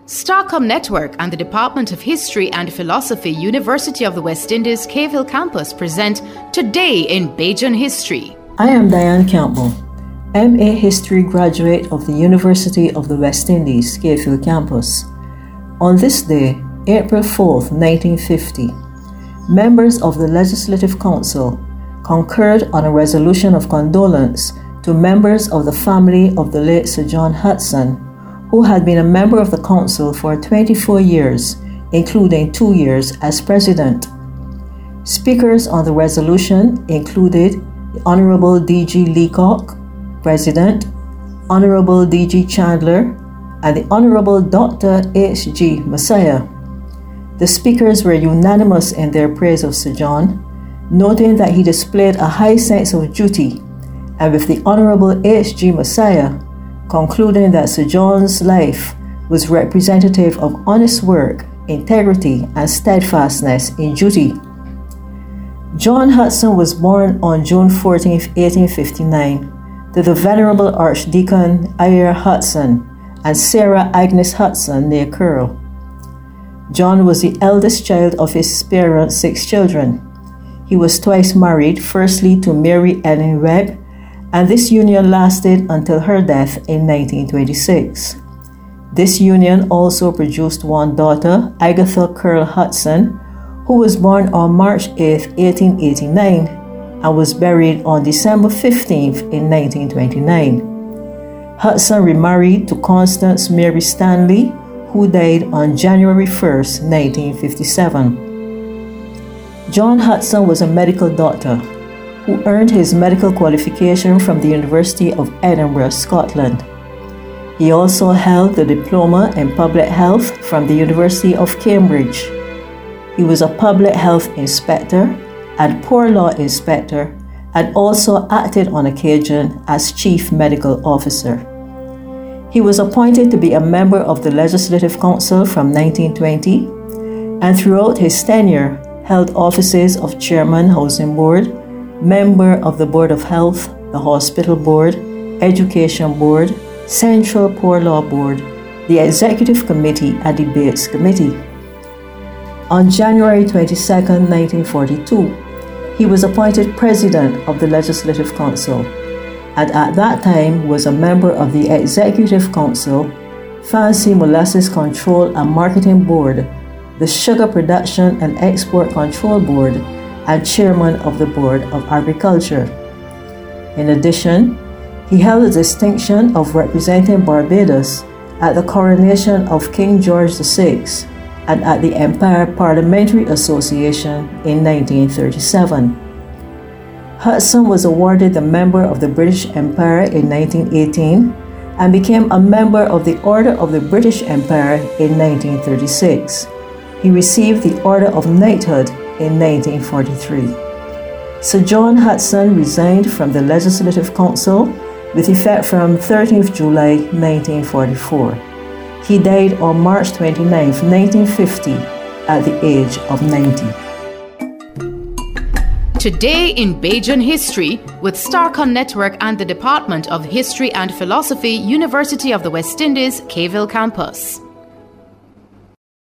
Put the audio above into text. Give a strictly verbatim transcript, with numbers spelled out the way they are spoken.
Starcom Network and the Department of History and Philosophy, University of the West Indies, Cave Hill Campus present Today in Bajan History. I am Diane Campbell, M A History graduate of the University of the West Indies, Cave Hill Campus. On this day, April fourth, nineteen fifty, members of the Legislative Council concurred on a resolution of condolence to members of the family of the late Sir John Hudson, who had been a member of the Council for twenty-four years, including two years as President. Speakers on the resolution included the Honorable D G Leacock, President, Honorable D G Chandler, and the Honorable Doctor H G Messiah. The speakers were unanimous in their praise of Sir John, noting that he displayed a high sense of duty, and with the Honorable H G Messiah concluding that Sir John's life was representative of honest work, integrity, and steadfastness in duty. John Hudson was born on June fourteenth, eighteen fifty-nine, to the Venerable Archdeacon Eyre Hudson and Sarah Agnes Hudson near Curl. John was the eldest child of his parents' six children. He was twice married, firstly to Mary Ellen Webb, and this union lasted until her death in nineteen twenty-six. This union also produced one daughter, Agatha Curl Hudson, who was born on March eighth, eighteen eighty-nine, and was buried on December fifteenth in nineteen twenty-nine. Hudson remarried to Constance Mary Stanley, who died on January first, nineteen fifty-seven. John Hudson was a medical doctor who earned his medical qualification from the University of Edinburgh, Scotland. He also held the Diploma in Public Health from the University of Cambridge. He was a public health inspector and poor law inspector, and also acted on occasion as chief medical officer. He was appointed to be a member of the Legislative Council from nineteen twenty, and throughout his tenure held offices of Chairman Housing Board, member of the Board of Health, the Hospital Board, Education Board, Central Poor Law Board, the Executive Committee, and Debates Committee. On January twenty-second, nineteen forty-two, he was appointed President of the Legislative Council, and at that time was a member of the Executive Council, Fancy Molasses Control and Marketing Board, the Sugar Production and Export Control Board, and Chairman of the Board of Agriculture. In addition, he held the distinction of representing Barbados at the coronation of King George the Sixth and at the Empire Parliamentary Association in nineteen thirty-seven. Hudson was awarded the Member of the British Empire in nineteen eighteen and became a member of the Order of the British Empire in nineteen thirty-six. He received the Order of Knighthood in nineteen forty-three. Sir John Hudson resigned from the Legislative Council with effect from thirteenth of July nineteen forty-four. He died on March twenty-ninth, nineteen fifty, at the age of ninety. Today in Bajan History with Starcom Network and the Department of History and Philosophy, University of the West Indies, Cave Hill Campus.